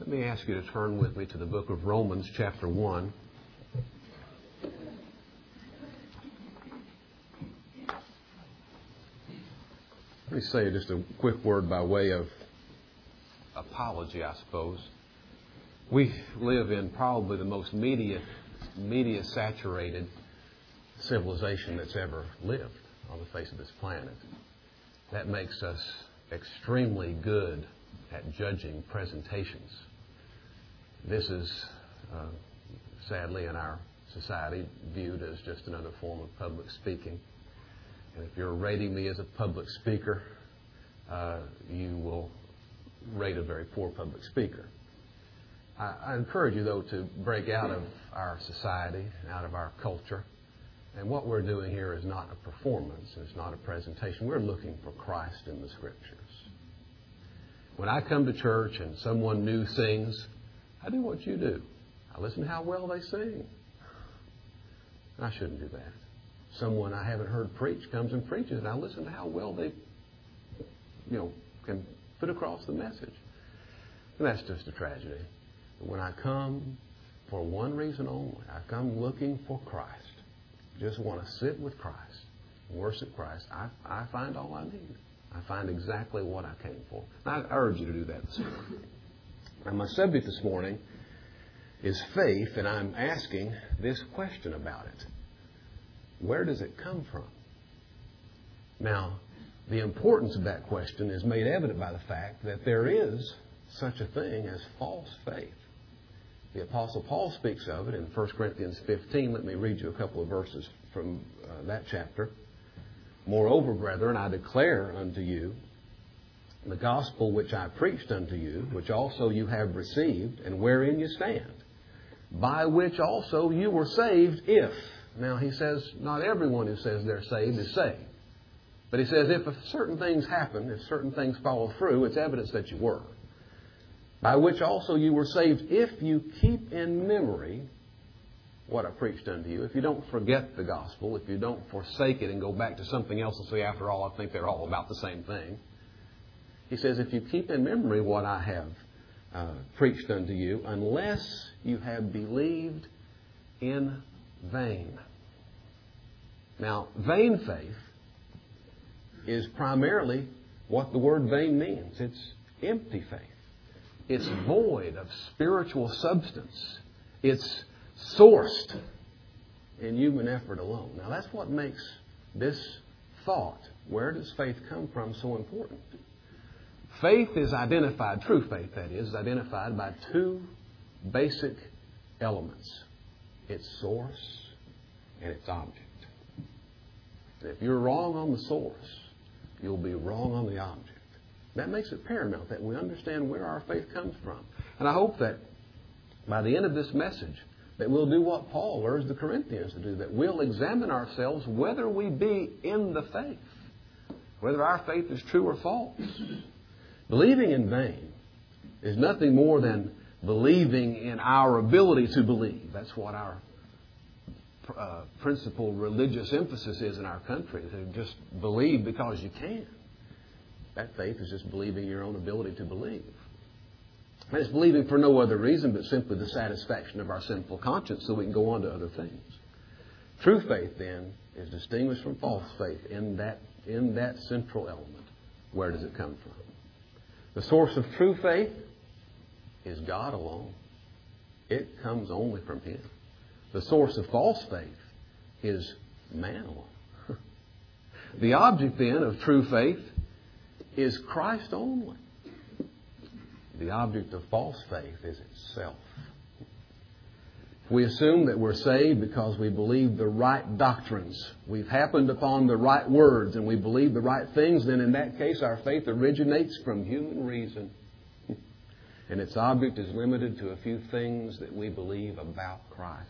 Let me ask you to turn with me to the book of Romans, chapter 1. Let me say just a quick word by way of apology, I suppose. We live in probably the most media-saturated civilization that's ever lived on the face of this planet. That makes us extremely good at judging presentations. This is, sadly, in our society, viewed as just another form of public speaking. And if you're rating me as a public speaker, you will rate a very poor public speaker. I encourage you, though, to break out of our society, out of our culture. And what we're doing here is not a performance. It's not a presentation. We're looking for Christ in the Scriptures. When I come to church and someone new sings, I do what you do. I listen to how well they sing. I shouldn't do that. Someone I haven't heard preach comes and preaches, and I listen to how well they, can put across the message. And that's just a tragedy. But when I come for one reason only, I come looking for Christ. Just want to sit with Christ, worship Christ. I find all I need. I find exactly what I came for. And I urge you to do that this morning. And my subject this morning is faith, and I'm asking this question about it. Where does it come from? Now, the importance of that question is made evident by the fact that there is such a thing as false faith. The Apostle Paul speaks of it in 1 Corinthians 15. Let me read you a couple of verses from that chapter. Moreover, brethren, I declare unto you the gospel which I preached unto you, which also you have received, and wherein you stand, by which also you were saved, if... Now, he says not everyone who says they're saved is saved. But he says if certain things happen, if certain things follow through, it's evidence that you were. By which also you were saved, if you keep in memory what I preached unto you. If you don't forget the gospel, if you don't forsake it and go back to something else and say, after all, I think they're all about the same thing. He says, if you keep in memory what I have preached unto you, unless you have believed in vain. Now, vain faith is primarily what the word vain means. It's empty faith. It's void of spiritual substance. It's sourced in human effort alone. Now, that's what makes this thought, where does faith come from, so important. Faith is identified, true faith that is identified by two basic elements. Its source and its object. If you're wrong on the source, you'll be wrong on the object. That makes it paramount that we understand where our faith comes from. And I hope that by the end of this message, that we'll do what Paul urged the Corinthians to do, that we'll examine ourselves whether we be in the faith, whether our faith is true or false. Believing in vain is nothing more than believing in our ability to believe. That's what our principal religious emphasis is in our country, to just believe because you can. That faith is just believing your own ability to believe. And it's believing for no other reason but simply the satisfaction of our sinful conscience so we can go on to other things. True faith, then, is distinguished from false faith in that central element. Where does it come from? The source of true faith is God alone. It comes only from Him. The source of false faith is man alone. The object, then, of true faith is Christ only. The object of false faith is itself. If we assume that we're saved because we believe the right doctrines, we've happened upon the right words, and we believe the right things, then in that case our faith originates from human reason. And its object is limited to a few things that we believe about Christ.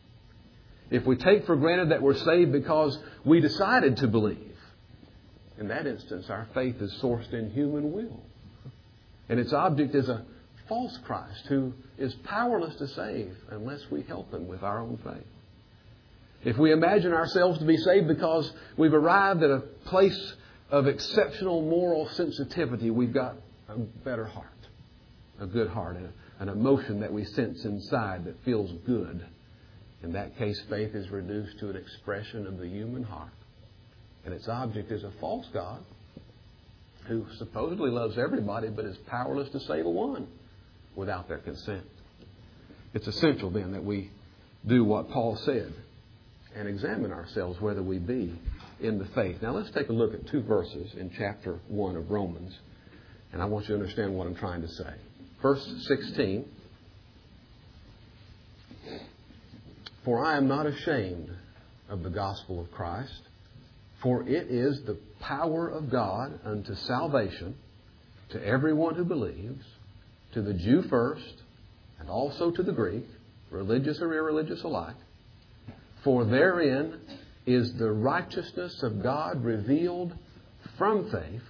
If we take for granted that we're saved because we decided to believe, in that instance our faith is sourced in human will. And its object is a false Christ who is powerless to save unless we help Him with our own faith. If we imagine ourselves to be saved because we've arrived at a place of exceptional moral sensitivity, we've got a better heart, a good heart, an emotion that we sense inside that feels good. In that case, faith is reduced to an expression of the human heart. And its object is a false God who supposedly loves everybody but is powerless to save a one without their consent. It's essential then that we do what Paul said and examine ourselves whether we be in the faith. Now let's take a look at 2 verses in chapter 1 of Romans, and I want you to understand what I'm trying to say. Verse 16, "For I am not ashamed of the gospel of Christ, for it is the power of God unto salvation to everyone who believes, to the Jew first, and also to the Greek, religious or irreligious alike. For therein is the righteousness of God revealed from faith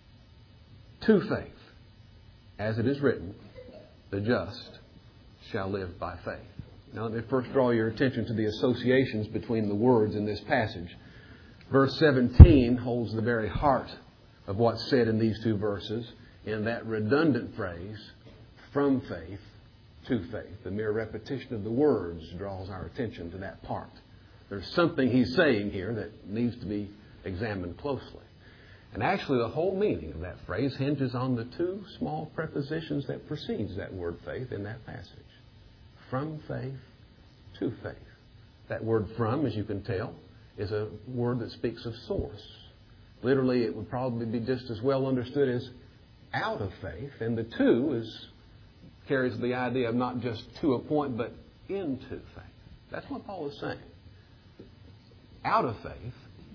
to faith. As it is written, the just shall live by faith." Now let me first draw your attention to the associations between the words in this passage. Verse 17 holds the very heart of what's said in these 2 verses in that redundant phrase, from faith to faith. The mere repetition of the words draws our attention to that part. There's something he's saying here that needs to be examined closely. And actually the whole meaning of that phrase hinges on the 2 small prepositions that precedes that word faith in that passage. From faith to faith. That word from, as you can tell, is a word that speaks of source. Literally, it would probably be just as well understood as out of faith. And the to carries the idea of not just to a point, but into faith. That's what Paul is saying. Out of faith,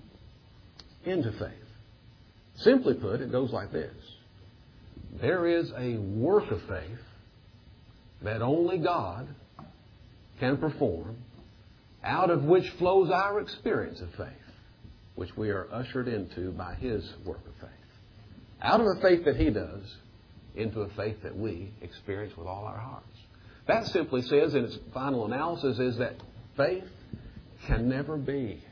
into faith. Simply put, it goes like this. There is a work of faith that only God can perform, out of which flows our experience of faith, which we are ushered into by His work of faith. Out of a faith that He does, into a faith that we experience with all our hearts. That simply says, in its final analysis, is that faith can never be.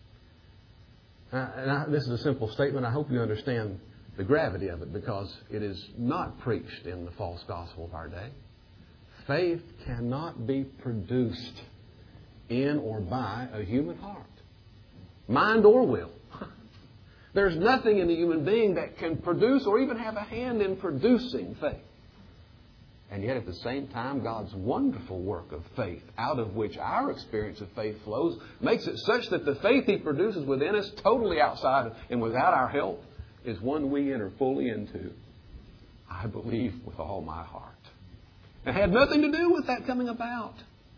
This is a simple statement. I hope you understand the gravity of it, because it is not preached in the false gospel of our day. Faith cannot be produced in or by a human heart, mind or will. There's nothing in the human being that can produce or even have a hand in producing faith. And yet at the same time, God's wonderful work of faith, out of which our experience of faith flows, makes it such that the faith He produces within us, totally outside and without our help, is one we enter fully into. I believe with all my heart. It had nothing to do with that coming about.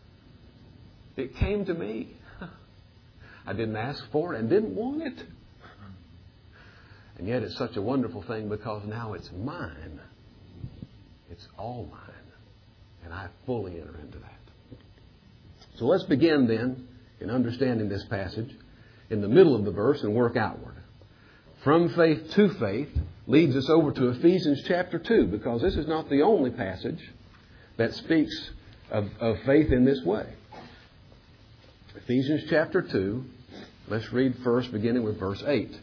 It came to me. I didn't ask for it and didn't want it. And yet it's such a wonderful thing, because now it's mine. It's all mine. And I fully enter into that. So let's begin then in understanding this passage in the middle of the verse and work outward. From faith to faith leads us over to Ephesians chapter 2, because this is not the only passage that speaks of faith in this way. Ephesians chapter 2, let's read first beginning with verse 8.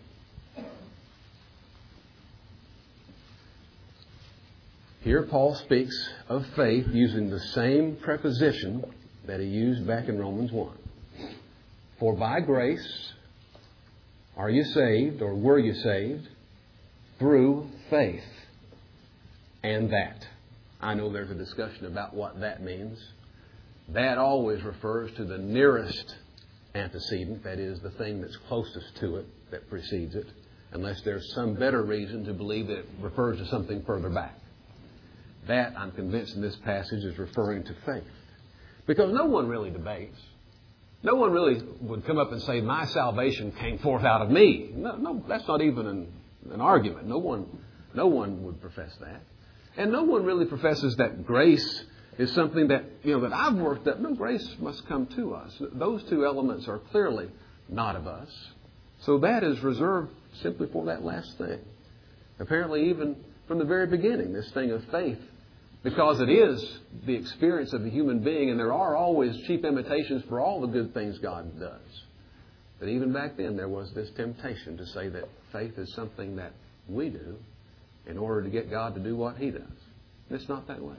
Here Paul speaks of faith using the same preposition that he used back in Romans 1. For by grace are you saved, or were you saved, through faith. And that. I know there's a discussion about what that means. That always refers to the nearest antecedent, that is, the thing that's closest to it, that precedes it, unless there's some better reason to believe that it refers to something further back. That, I'm convinced in this passage, is referring to faith. Because no one really debates. No one really would come up and say, my salvation came forth out of me. No, that's not even an argument. No one would profess that. And no one really professes that grace is something that, that I've worked up. No, grace must come to us. Those 2 elements are clearly not of us. So that is reserved simply for that last thing. Apparently, even from the very beginning, this thing of faith, because it is the experience of the human being, and there are always cheap imitations for all the good things God does. But even back then, there was this temptation to say that faith is something that we do in order to get God to do what He does. And it's not that way.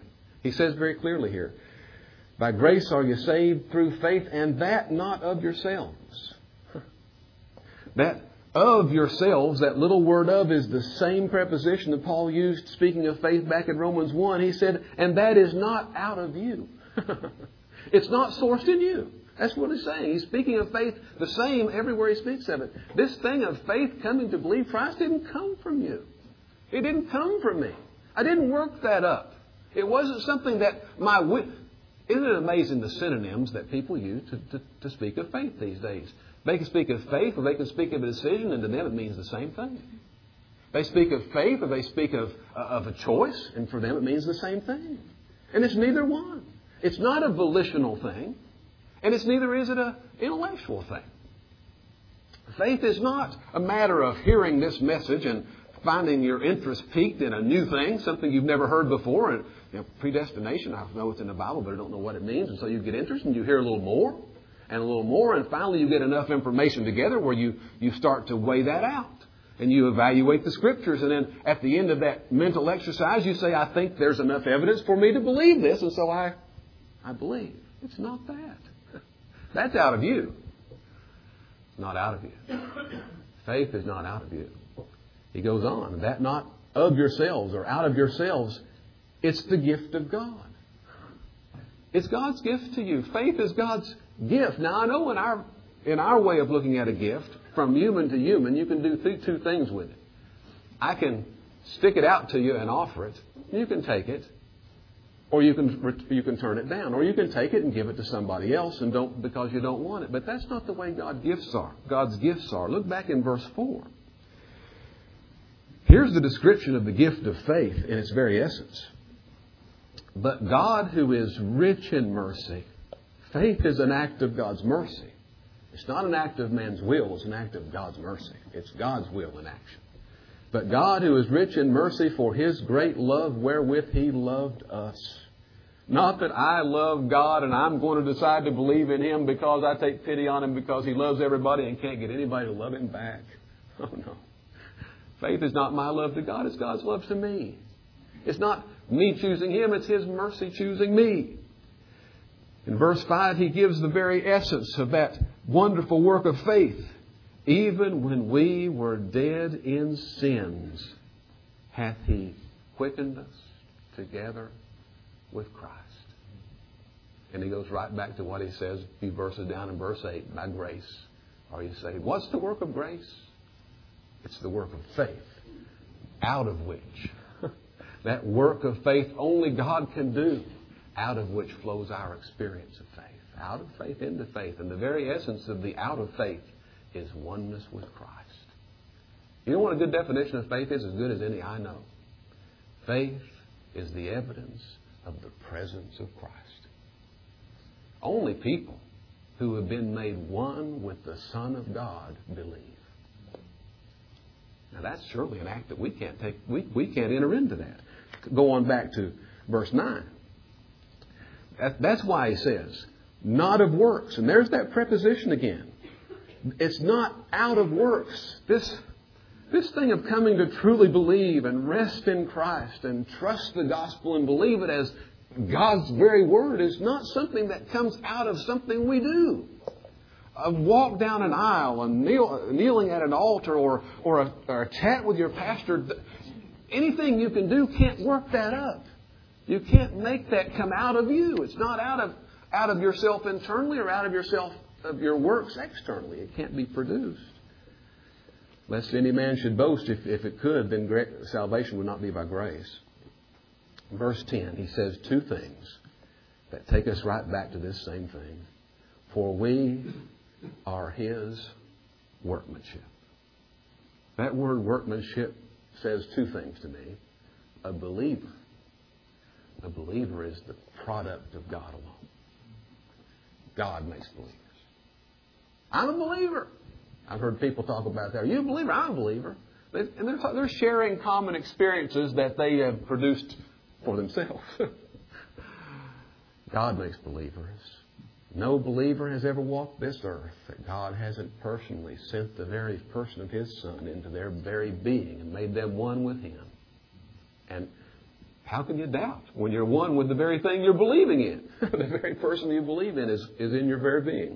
He says very clearly here, by grace are you saved through faith, and that not of yourselves. That of yourselves, that little word of, is the same preposition that Paul used speaking of faith back in Romans 1. He said, and that is not out of you. It's not sourced in you. That's what he's saying. He's speaking of faith the same everywhere he speaks of it. This thing of faith coming to believe Christ didn't come from you. It didn't come from me. I didn't work that up. It wasn't something that Isn't it amazing the synonyms that people use to speak of faith these days? They can speak of faith or they can speak of a decision, and to them it means the same thing. They speak of faith or they speak of a choice, and for them it means the same thing. And it's neither one. It's not a volitional thing, and it's neither is it an intellectual thing. Faith is not a matter of hearing this message and finding your interest piqued in a new thing, something you've never heard before. And predestination, I know it's in the Bible, but I don't know what it means. And so you get interested and you hear a little more and a little more. And finally you get enough information together where you start to weigh that out. And you evaluate the Scriptures. And then at the end of that mental exercise, you say, I think there's enough evidence for me to believe this. And so I believe. It's not that. That's out of you. It's not out of you. Faith is not out of you. He goes on, that not of yourselves or out of yourselves, it's the gift of God. It's God's gift to you. Faith is God's gift. Now I know in our way of looking at a gift, from human to human, you can do two things with it. I can stick it out to you and offer it. You can take it, or you can turn it down, or you can take it and give it to somebody else and don't because you don't want it. But that's not the way God's gifts are. Look back in verse 4. Here's the description of the gift of faith in its very essence. But God, who is rich in mercy, faith is an act of God's mercy. It's not an act of man's will, it's an act of God's mercy. It's God's will in action. But God, who is rich in mercy for His great love wherewith He loved us. Not that I love God and I'm going to decide to believe in Him because I take pity on Him because He loves everybody and can't get anybody to love Him back. Oh no. Faith is not my love to God, it's God's love to me. It's not me choosing Him, it's His mercy choosing me. In verse 5, He gives the very essence of that wonderful work of faith. Even when we were dead in sins, hath He quickened us together with Christ. And He goes right back to what He says a few verses down in verse 8. By grace are you saved. What's the work of grace? It's the work of faith, out of which, that work of faith only God can do, out of which flows our experience of faith. Out of faith into faith. And the very essence of the out of faith is oneness with Christ. You know what a good definition of faith is? As good as any I know. Faith is the evidence of the presence of Christ. Only people who have been made one with the Son of God believe. Now that's surely an act that we can't take. We can't enter into that. Go on back to verse 9. That's why he says, not of works. And there's that preposition again. It's not out of works. This thing of coming to truly believe and rest in Christ and trust the gospel and believe it as God's very word is not something that comes out of something we do. A walk down an aisle and kneeling at an altar or a chat with your pastor. Anything you can do can't work that up. You can't make that come out of you. It's not out of yourself internally or out of your works externally. It can't be produced. Lest any man should boast, if it could, then salvation would not be by grace. Verse 10, he says two things that take us right back to this same thing. For we are His workmanship. That word workmanship says two things to me. A believer is the product of God alone. God makes believers. I'm a believer. I've heard people talk about that. Are you a believer? I'm a believer. And they're sharing common experiences that they have produced for themselves. God makes believers. No believer has ever walked this earth that God hasn't personally sent the very person of His Son into their very being and made them one with Him. And How can you doubt when you're one with the very thing you're believing in? The very person you believe in is in your very being.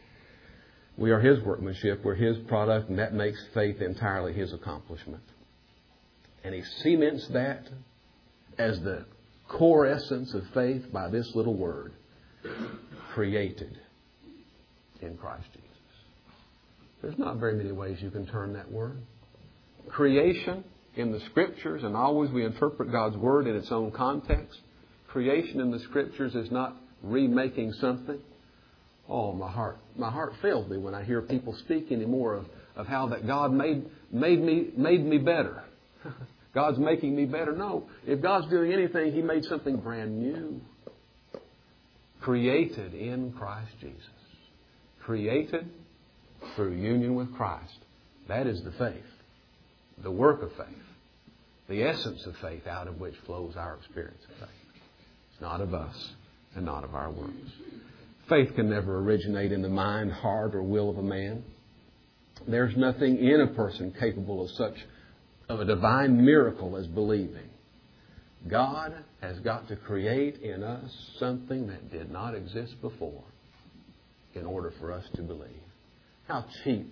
We are His workmanship. We're His product, and that makes faith entirely His accomplishment. And He cements that as the core essence of faith by this little word: created in Christ Jesus. There's not very many ways you can turn that word. Creation in the Scriptures, and always we interpret God's Word in its own context. Creation in the Scriptures is not remaking something. Oh, my heart fails me when I hear people speak anymore of how that God made me better. God's making me better. No, if God's doing anything, He made something brand new. Created in Christ Jesus. Created through union with Christ. That is the faith. The work of faith. The essence of faith out of which flows our experience of faith. It's not of us and not of our works. Faith can never originate in the mind, heart, or will of a man. There's nothing in a person capable of such of a divine miracle as believing. God has got to create in us something that did not exist before in order for us to believe. How cheap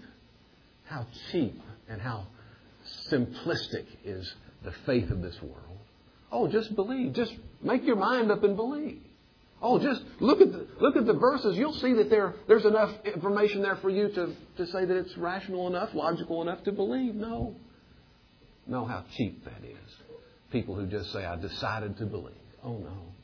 and how simplistic is the faith of this world. Oh, just believe. Just make your mind up and believe. Oh, just look at the verses. You'll see that there's enough information there for you to say that it's rational enough, logical enough to believe. No, how cheap that is. People who just say, I decided to believe. Oh,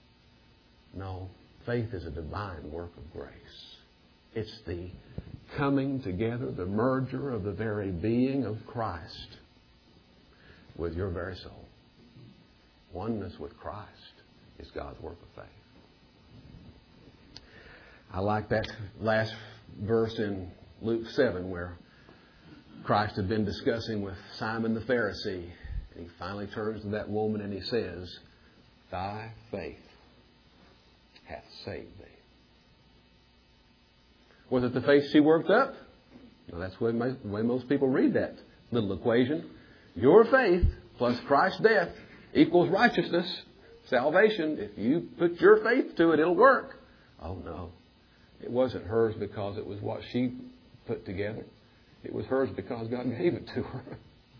no. Faith is a divine work of grace. It's the coming together, the merger of the very being of Christ with your very soul. Oneness with Christ is God's work of faith. I like that last verse in Luke 7 where Christ had been discussing with Simon the Pharisee. And He finally turns to that woman and He says, Thy faith hath saved thee. Was it the faith she worked up? No, that's the way most people read that little equation. Your faith plus Christ's death equals righteousness, salvation. If you put your faith to it, it'll work. Oh, no. It wasn't hers because it was what she put together. It was hers because God gave it to her.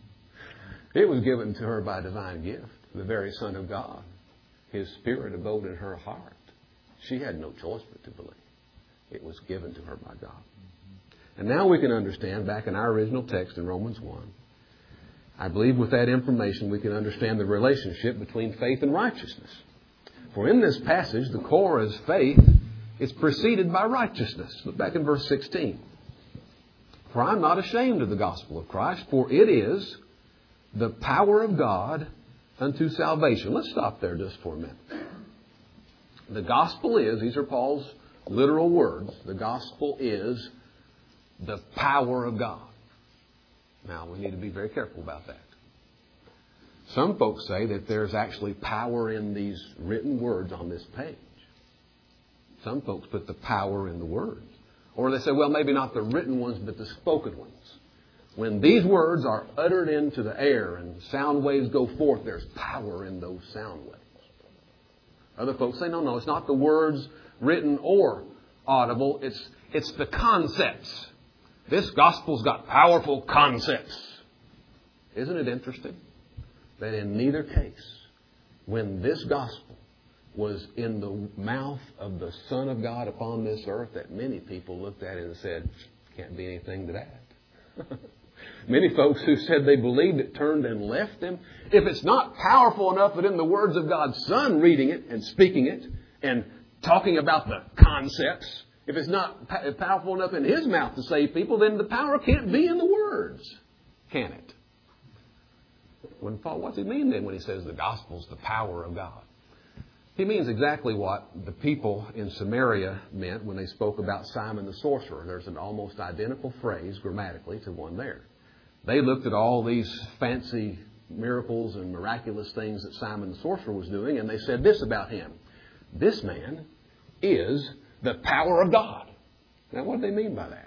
It was given to her by divine gift, the very Son of God. His Spirit abode in her heart. She had no choice but to believe. It was given to her by God. And now we can understand, back in our original text in Romans 1, I believe with that information we can understand the relationship between faith and righteousness. For in this passage, the core is faith. It's preceded by righteousness. Look back in verse 16. For I'm not ashamed of the gospel of Christ, for it is the power of God unto salvation. Let's stop there just for a minute. The gospel is, these are Paul's literal words, the gospel is the power of God. Now, we need to be very careful about that. Some folks say that there's actually power in these written words on this page. Some folks put the power in the words. Or they say, well, maybe not the written ones, but the spoken ones. When these words are uttered into the air and sound waves go forth, there's power in those sound waves. Other folks say, no, it's not the words written or audible. It's the concepts. This gospel's got powerful concepts. Isn't it interesting that in neither case, when this gospel was in the mouth of the Son of God upon this earth, that many people looked at it and said, can't be anything to that. Many folks who said they believed it turned and left Him. If it's not powerful enough that in the words of God's Son reading it and speaking it and talking about the concepts, if it's not powerful enough in His mouth to save people, then the power can't be in the words, can it? What's he mean then when he says the gospel's the power of God? He means exactly what the people in Samaria meant when they spoke about Simon the sorcerer. There's an almost identical phrase grammatically to one there. They looked at all these fancy miracles and miraculous things that Simon the sorcerer was doing, and they said this about him. This man is the power of God. Now, what do they mean by that?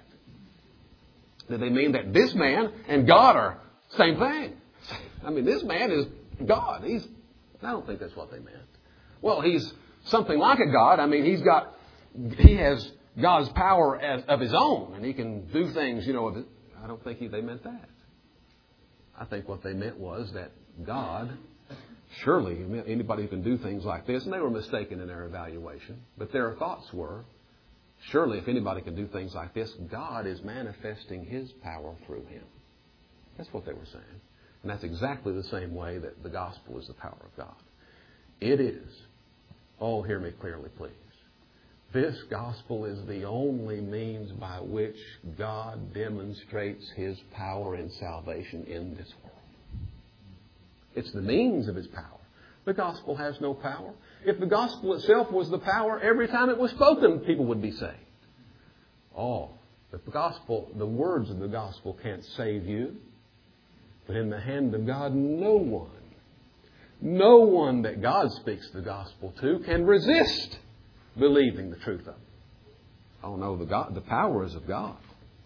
Did they mean that this man and God are the same thing? I mean, this man is God. I don't think that's what they meant. Well, He's something like a God. I mean, He has God's power of His own, and He can do things, I don't think they meant that. I think what they meant was that God, surely anybody who can do things like this, and they were mistaken in their evaluation, but their thoughts were, surely if anybody can do things like this, God is manifesting His power through him. That's what they were saying. And that's exactly the same way that the gospel is the power of God. It is. Oh, hear me clearly, please. This gospel is the only means by which God demonstrates His power and salvation in this world. It's the means of His power. The gospel has no power. If the gospel itself was the power, every time it was spoken, people would be saved. Oh, the words of the gospel can't save you. But in the hand of God, no one that God speaks the gospel to can resist believing the truth of it. Oh no, the power is of God.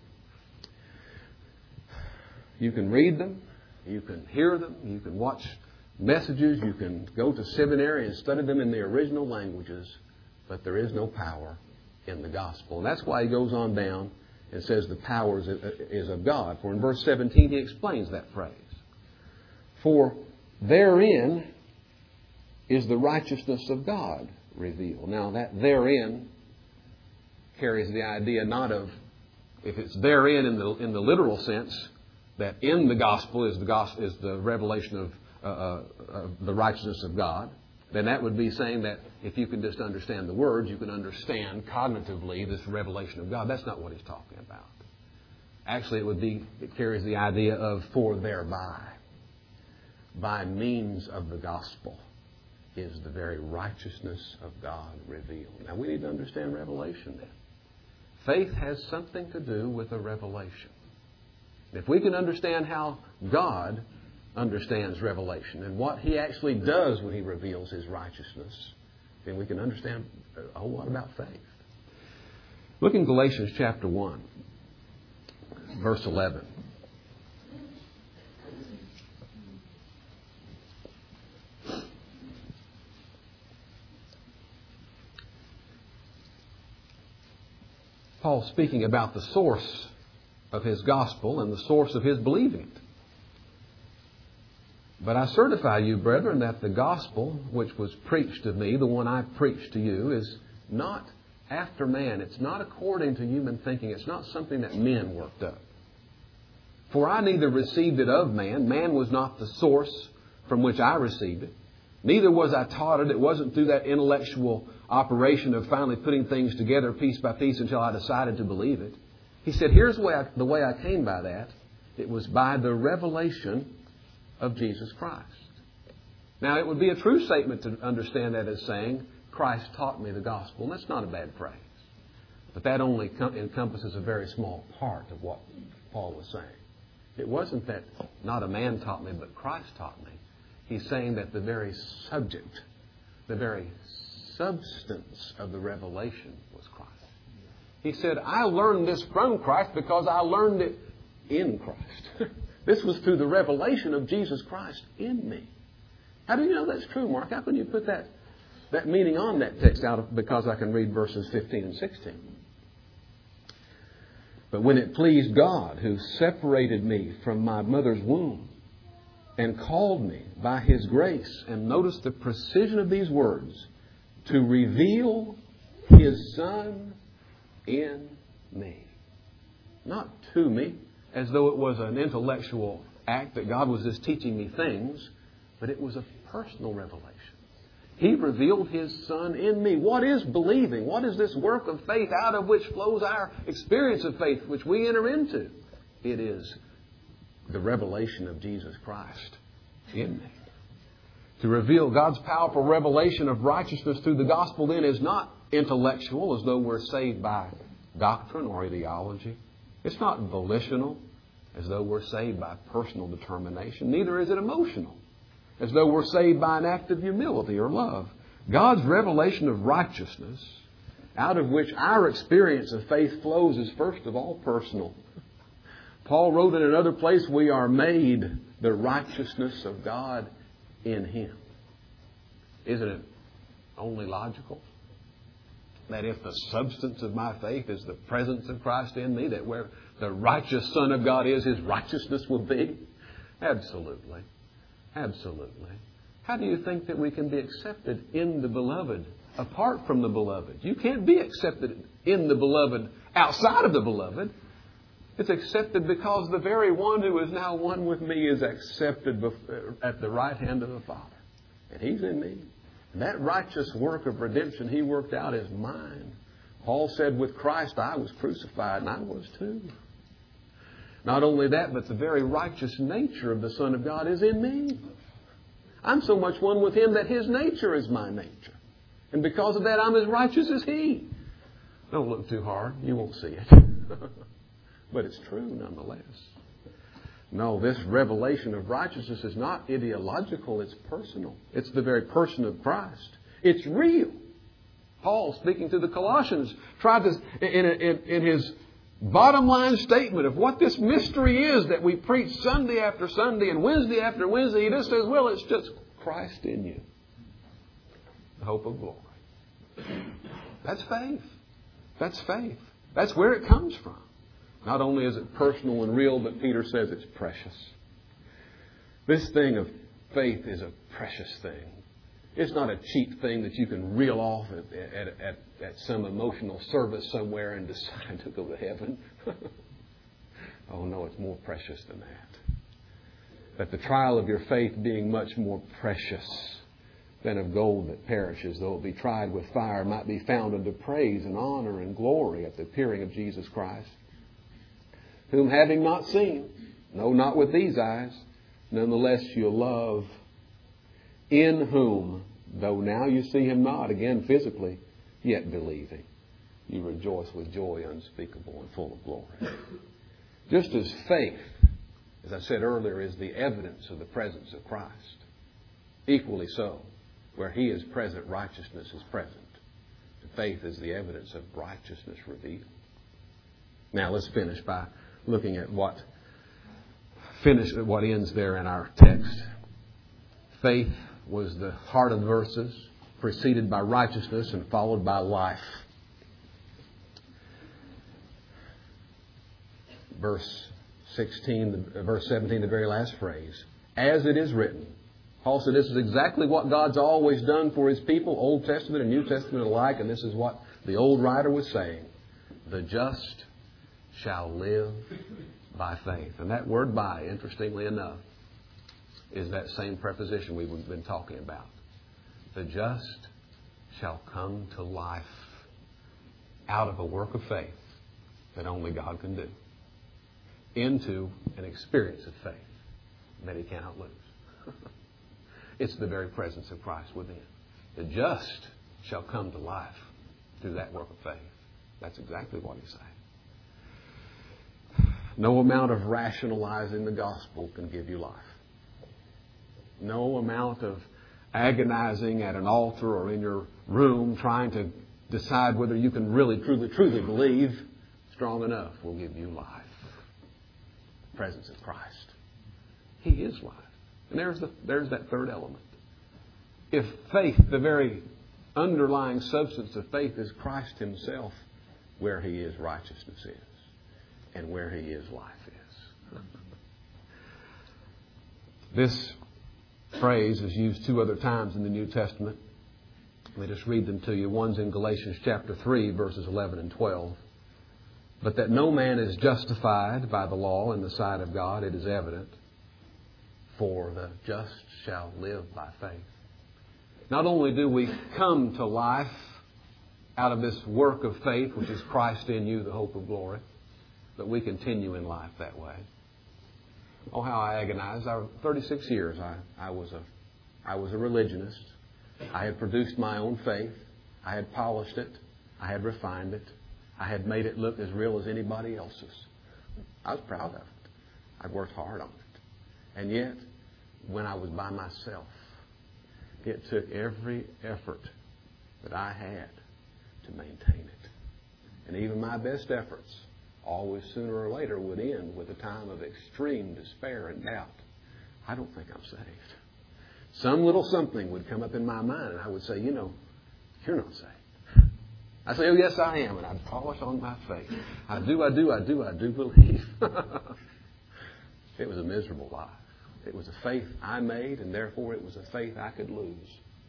You can read them, you can hear them, you can watch messages, you can go to seminary and study them in the original languages, but there is no power in the gospel. And that's why he goes on down and says the power is of God. For in verse 17 he explains that phrase. For therein is the righteousness of God revealed. Now that therein carries the idea not of, if it's therein in the literal sense, that in the gospel is the revelation of the righteousness of God, then that would be saying that if you can just understand the words, you can understand cognitively this revelation of God. That's not what he's talking about. Actually, it carries the idea of for thereby, by means of the gospel, is the very righteousness of God revealed. Now we need to understand revelation then. Faith has something to do with a revelation. If we can understand how God understands revelation and what He actually does when He reveals His righteousness, then we can understand a whole lot about faith. Look in Galatians chapter 1, verse 11. Paul speaking about the source of his gospel and the source of his believing it. But I certify you, brethren, that the gospel which was preached of me, the one I preached to you, is not after man. It's not according to human thinking. It's not something that men worked up. For I neither received it of man. Man was not the source from which I received it. Neither was I taught it. It wasn't through that intellectual operation of finally putting things together piece by piece until I decided to believe it. He said, here's the way I came by that. It was by the revelation of Jesus Christ. Now, it would be a true statement to understand that as saying, Christ taught me the gospel. And that's not a bad phrase. But that only encompasses a very small part of what Paul was saying. It wasn't that not a man taught me, but Christ taught me. He's saying that the very subject, the very substance of the revelation was Christ. He said, I learned this from Christ because I learned it in Christ. This was through the revelation of Jesus Christ in me. How do you know that's true, Mark? How can you put that meaning on that text because I can read verses 15 and 16? But when it pleased God, who separated me from my mother's womb and called me by His grace, and notice the precision of these words, to reveal His Son in me. Not to me, as though it was an intellectual act that God was just teaching me things, but it was a personal revelation. He revealed His Son in me. What is believing? What is this work of faith out of which flows our experience of faith, which we enter into? It is the revelation of Jesus Christ in me. To reveal God's powerful revelation of righteousness through the gospel then is not intellectual, as though we're saved by doctrine or ideology. It's not volitional, as though we're saved by personal determination. Neither is it emotional, as though we're saved by an act of humility or love. God's revelation of righteousness, out of which our experience of faith flows, is first of all personal. Paul wrote in another place, we are made the righteousness of God in Him. Isn't it only logical that if the substance of my faith is the presence of Christ in me, that where the righteous Son of God is, His righteousness will be? Absolutely. Absolutely. How do you think that we can be accepted in the Beloved apart from the Beloved? You can't be accepted in the Beloved outside of the Beloved. It's accepted because the very one who is now one with me is accepted at the right hand of the Father. And He's in me. And that righteous work of redemption He worked out is mine. Paul said, with Christ I was crucified, and I was too. Not only that, but the very righteous nature of the Son of God is in me. I'm so much one with Him that His nature is my nature. And because of that, I'm as righteous as He. Don't look too hard. You won't see it. But it's true nonetheless. No, this revelation of righteousness is not ideological. It's personal. It's the very person of Christ. It's real. Paul, speaking to the Colossians, tried to, in his bottom line statement of what this mystery is that we preach Sunday after Sunday and Wednesday after Wednesday, he just says, well, it's just Christ in you. The hope of glory. That's faith. That's faith. That's where it comes from. Not only is it personal and real, but Peter says it's precious. This thing of faith is a precious thing. It's not a cheap thing that you can reel off at some emotional service somewhere and decide to go to heaven. Oh no, it's more precious than that. That the trial of your faith being much more precious than of gold that perishes, though it be tried with fire, might be found unto praise and honor and glory at the appearing of Jesus Christ, whom having not seen, no, not with these eyes, nonetheless you'll love, in whom, though now you see Him not, again physically, yet believing, you rejoice with joy unspeakable and full of glory. Just as faith, as I said earlier, is the evidence of the presence of Christ, equally so, where He is present, righteousness is present. Faith is the evidence of righteousness revealed. Now let's finish by looking at what ends there in our text. Faith was the heart of the verses, preceded by righteousness and followed by life. Verse 17, the very last phrase. As it is written. Paul said this is exactly what God's always done for His people, Old Testament and New Testament alike, and this is what the old writer was saying. The just shall live by faith. And that word by, interestingly enough, is that same preposition we've been talking about. The just shall come to life out of a work of faith that only God can do, into an experience of faith that He cannot lose. It's the very presence of Christ within. The just shall come to life through that work of faith. That's exactly what He's saying. No amount of rationalizing the gospel can give you life. No amount of agonizing at an altar or in your room trying to decide whether you can really, truly believe strong enough will give you life. The presence of Christ. He is life. And there's that third element. If faith, the very underlying substance of faith, is Christ Himself, where He is, righteousness is. And where He is, life is. This phrase is used two other times in the New Testament. Let me just read them to you. One's in Galatians chapter 3, verses 11 and 12. But that no man is justified by the law in the sight of God, it is evident. For the just shall live by faith. Not only do we come to life out of this work of faith, which is Christ in you, the hope of glory, but we continue in life that way. Oh, how I agonized. 36 years I was a religionist. I had produced my own faith. I had polished it. I had refined it. I had made it look as real as anybody else's. I was proud of it. I'd worked hard on it. And yet, when I was by myself, it took every effort that I had to maintain it. And even my best efforts always sooner or later would end with a time of extreme despair and doubt. I don't think I'm saved. some little something would come up in my mind, and I would say, you're not saved. I'd say, oh, yes, I am, and I'd polish on my faith. I do believe. It was a miserable life. It was a faith I made, and therefore it was a faith I could lose.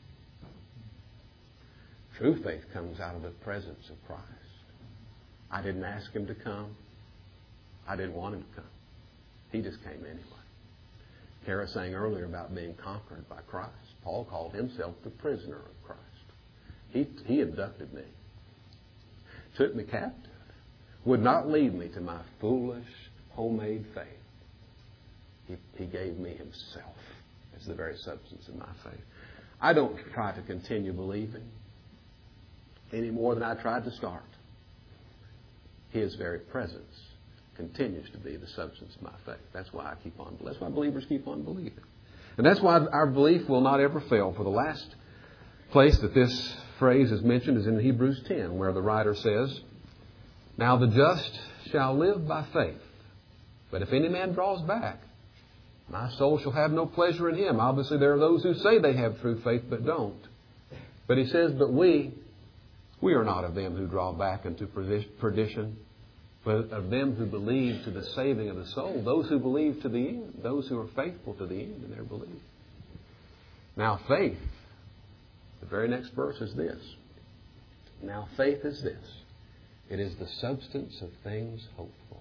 True faith comes out of the presence of Christ. I didn't ask Him to come. I didn't want Him to come. He just came anyway. Kara sang earlier about being conquered by Christ. Paul called himself the prisoner of Christ. He abducted me, took me captive, would not lead me to my foolish, homemade faith. He gave me Himself as the very substance of my faith. I don't try to continue believing any more than I tried to start. His very presence continues to be the substance of my faith. That's why I keep on. That's why believers keep on believing. And that's why our belief will not ever fail. For the last place that this phrase is mentioned is in Hebrews 10, where the writer says, "Now the just shall live by faith. But if any man draws back, my soul shall have no pleasure in him." Obviously, there are those who say they have true faith but don't. But he says, but we are not of them who draw back into perdition, but of them who believe to the saving of the soul. Those who believe to the end. Those who are faithful to the end in their belief. Now faith, the very next verse is this. Now faith is this. It is the substance of things hoped for.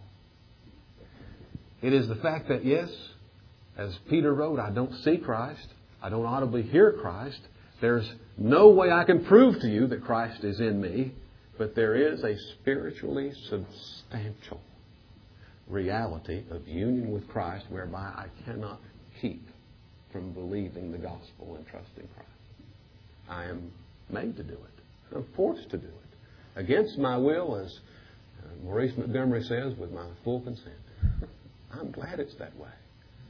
It is the fact that, yes, as Peter wrote, I don't see Christ. I don't audibly hear Christ. There's no way I can prove to you that Christ is in me. But there is a spiritually substantial reality of union with Christ whereby I cannot keep from believing the gospel and trusting Christ. I am made to do it. I'm forced to do it. Against my will, as Maurice Montgomery says, with my full consent. I'm glad it's that way.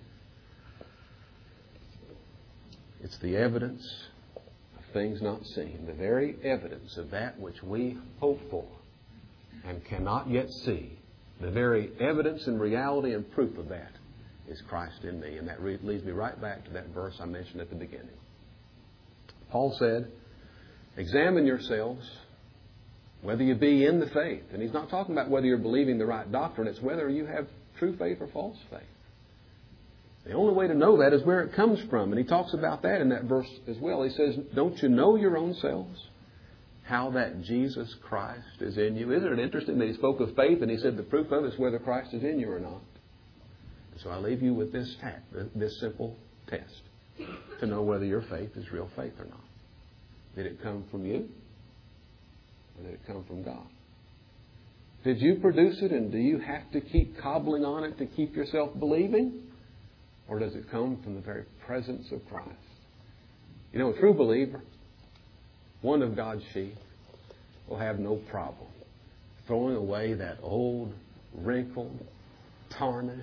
It's the evidence of things not seen. The very evidence of that which we hope for and cannot yet see. The very evidence and reality and proof of that is Christ in me. And that leads me right back to that verse I mentioned at the beginning. Paul said, examine yourselves whether you be in the faith. And he's not talking about whether you're believing the right doctrine. It's whether you have true faith or false faith. The only way to know that is where it comes from. And he talks about that in that verse as well. He says, don't you know your own selves? How that Jesus Christ is in you. Isn't it interesting that he spoke of faith and he said the proof of it is whether Christ is in you or not. So I leave you with this simple test to know whether your faith is real faith or not. Did it come from you? Or did it come from God? Did you produce it, and do you have to keep cobbling on it to keep yourself believing? Or does it come from the very presence of Christ? You know, a true believer, one of God's sheep, will have no problem throwing away that old, wrinkled, tarnished,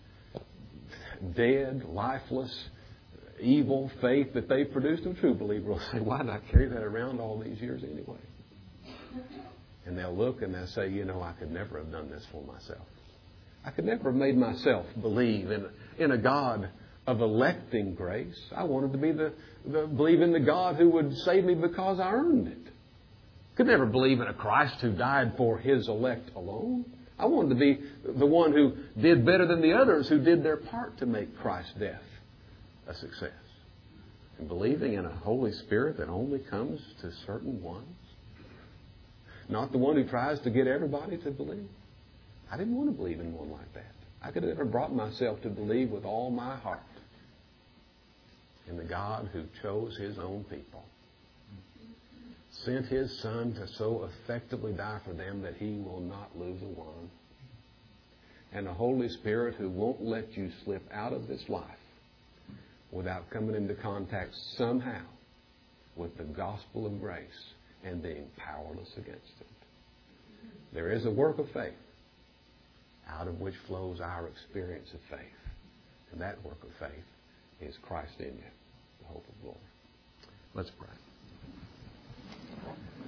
dead, lifeless, evil faith that they produced. A true believer will say, why did I carry that around all these years anyway? And they'll look and they'll say, I could never have done this for myself. I could never have made myself believe in a God of electing grace. I wanted to be believe in the God who would save me because I earned it. Could never believe in a Christ who died for His elect alone. I wanted to be the one who did better than the others who did their part to make Christ's death a success. And believing in a Holy Spirit that only comes to certain ones. Not the one who tries to get everybody to believe. I didn't want to believe in one like that. I could have never brought myself to believe with all my heart in the God who chose His own people. Sent His Son to so effectively die for them that He will not lose a one. And a Holy Spirit who won't let you slip out of this life without coming into contact somehow with the gospel of grace and being powerless against it. There is a work of faith out of which flows our experience of faith. And that work of faith is Christ in you, the hope of glory. Let's pray.